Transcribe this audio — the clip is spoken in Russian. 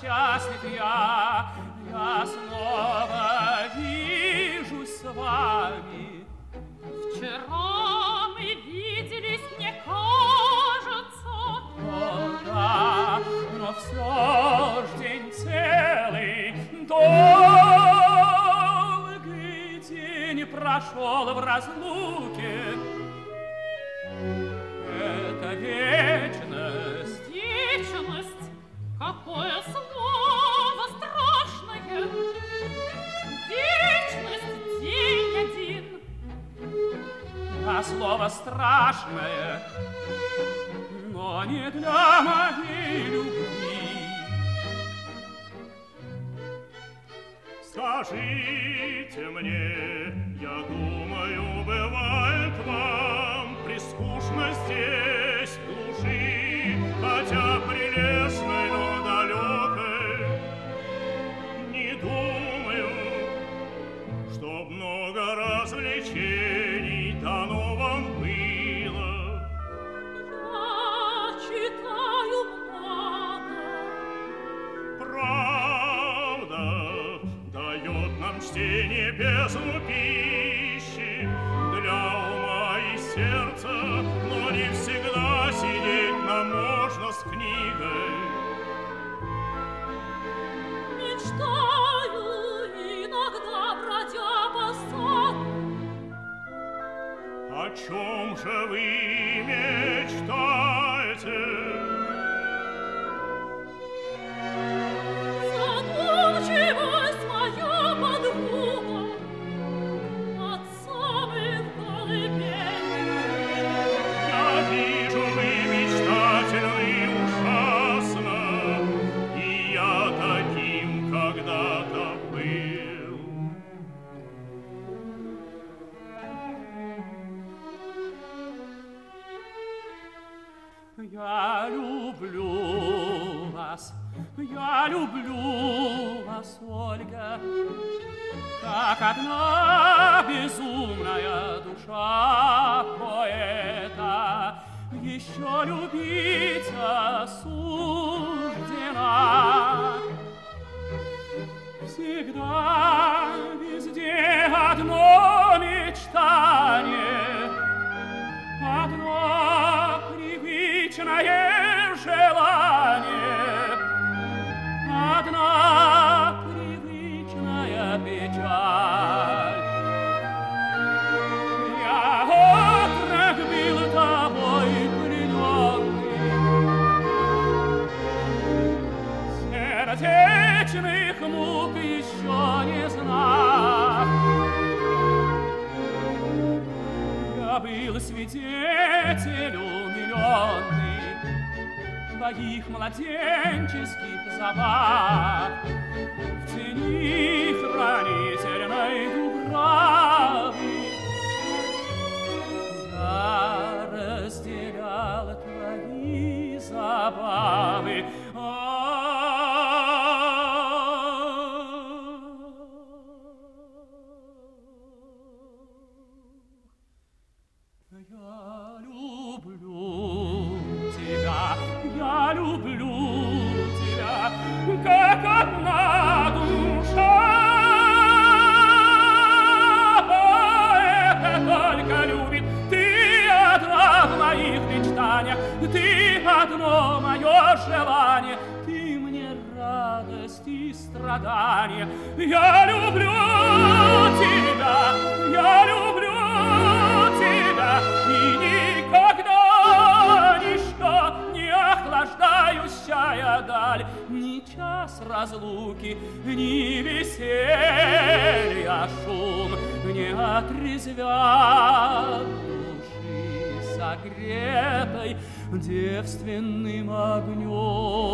счастлив я снова вижусь с вами. Вчера мы виделись, мне кажется. О, да, но все ж день целый, долгий день прошел в разлуке. Это вечность. Вечность? Какое слово страшное! Вечность — день один. А слово страшное, но не для моей любви. Скажите мне, я думаю, бывает вам прискучно здесь, в глуши, хотя прелестной, но далекой. Не думаю, чтоб много развлечений дано вам было. Я читаю много. Правда дает нам чтение бездну пищи для ума и сердца, но не всегда сидеть нам можно с книгой. Мечтаю иногда, бродя по саду. О чем же вы мечтаете? Задумчивость моя подруга от самых колыбелей. Я вижу, вы мечтательны ужасно, и я таким когда-то был. Я люблю вас, Ольга, как одна безумная душа поэта еще любить осуждена. Всегда, везде одно мечтание, одно привычное желание, одна привычная печаль. Я отрок был тобой плененный, сердечных мук еще не знал. Я был свидетель умиленный твоих младенческих забав в тени хранительной дубравы. Я разделял твои забавы. Я люблю тебя, как одна душа поэта только любит. Ты одна в моих мечтаниях, ты одно мое желание, ты мне радость и страдания. Я люблю тебя, я люблю тебя, и никогда ничто не охлаждающая даль, ни час разлуки, ни веселья шум не отрезвят души согретой девственным огнем.